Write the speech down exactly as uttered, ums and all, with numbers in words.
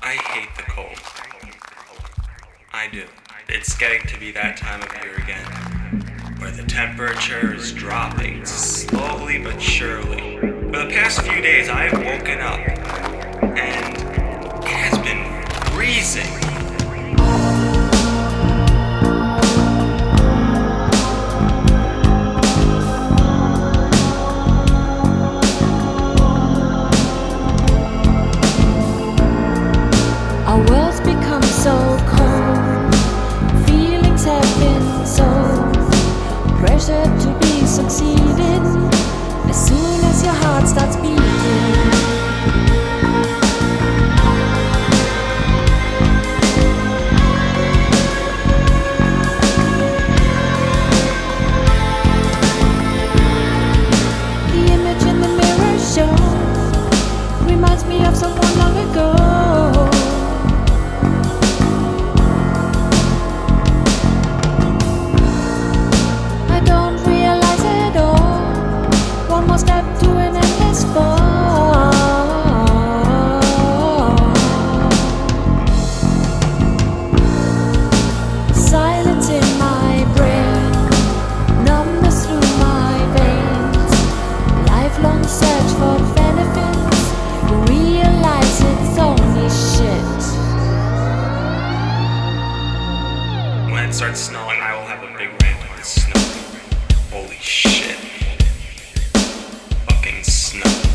I hate the cold. I do. It's getting to be that time of year again, where the temperature is dropping slowly but surely. For the past few days, I've woken up, and it has been freezing. Our world's become so cold. Feelings have been so pressured to be succeeded. As soon as your heart starts beating, the image in the mirror shows reminds me of someone long ago. One more step to an endless fall. Silence in my brain, numbness through my veins. Lifelong search for benefits, realize it's only shit. When it starts snowing, I will have a big rant on the snow. Holy shit. Fucking snow.